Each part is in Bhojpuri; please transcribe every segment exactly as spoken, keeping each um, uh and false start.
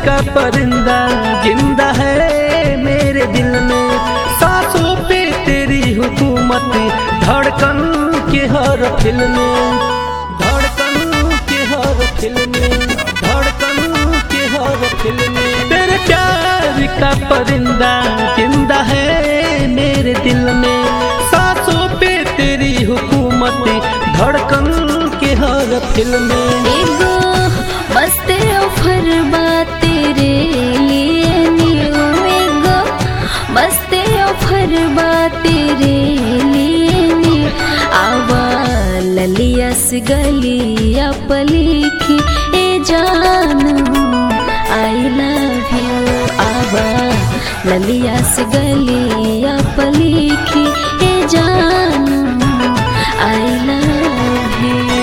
का परिंदा जिंदा है मेरे दिल में, सांसों पे तेरी हुकूमत, धड़कन के हर फिल्म में, धड़कन के हर फिल्म में, धड़कन के हर फिल्म में। तेरे प्यार का परिंदा जिंदा है मेरे दिल में, सांसों पे तेरी हुकूमत, धड़कन के हर फिल्म में। एगो मस्त ऑफर बा तेरे लिए न्यू, एगो मस्त ऑफर बा तेरे लिए न्यू। आवा ललिया से गलिया पलिखी ए जानू आई लव यू। आवा ललिया से गलिया पलिखी ए जानू आई लव यू।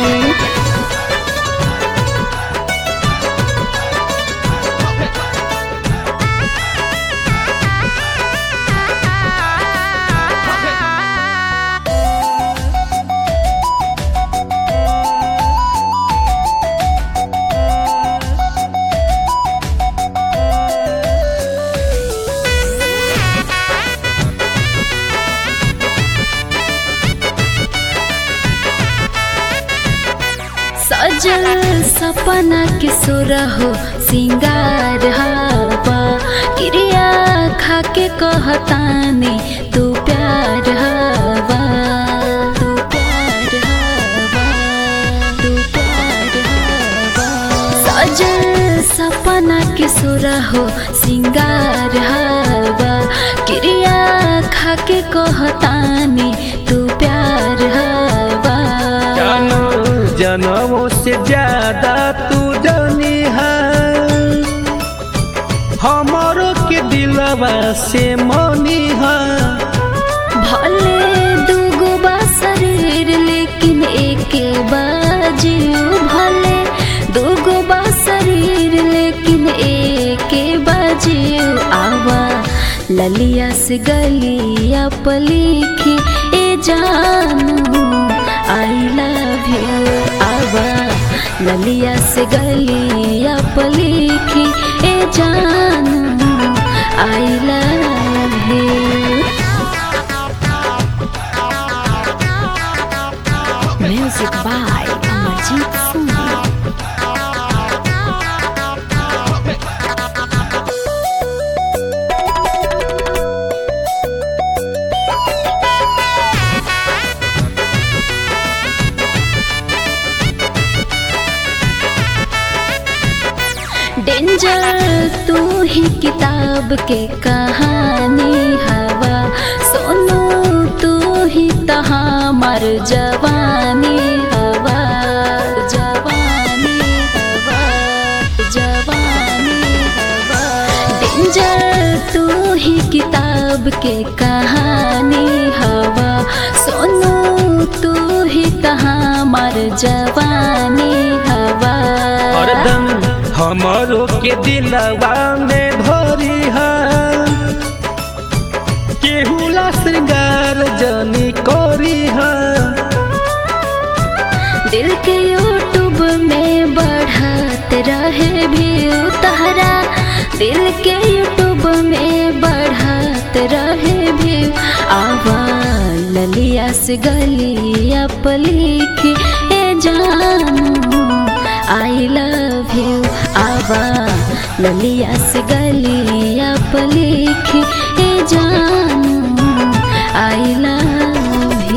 सजल सपना के सुरहो सिंगार हवा, क्रिया खा के कहतानी तू प्यार हवा, तू प्यार हवा, तू प्यार हवा। सजल सपना के सुरहो सिंगार हवा, क्रिया खा के कहतानी तू प्यार हवा। जनमों से ज्यादा तू जानी है, हमारो के दिलवा से मनी है। भले दूगो बा शरीर लेकिन एके बाजू, भले दूगो बा शरीर लेकिन एके बाजू। आवा ललिया से गलिया पलिखी ए जानू आई लव यू। आवा ललिया से गलिया पलिखी ए जानू I love you. Music by Amarjeet Singh. Danger तू ही किताब के कहानी हवा, सोनू तू ही तहाँ मर जवानी हवा, जवानी हवा, जवानी हवा। डेंजर तू ही किताब के कहानी हवा, सोनू तू ही तहाँ मर जवानी हवा। हमारो के दिलवा में भरी है, केहुला श्रृंगार जनी कोरी है। दिल के यूट्यूब में बढ़त रहे व्यू तहरा, दिल के यूट्यूब में बढ़त रहे व्यू। आवा ललिया से गलिया पलिखी ए जानू आई लव यू। आवा ललिया से गलिया पलिखी ए जानू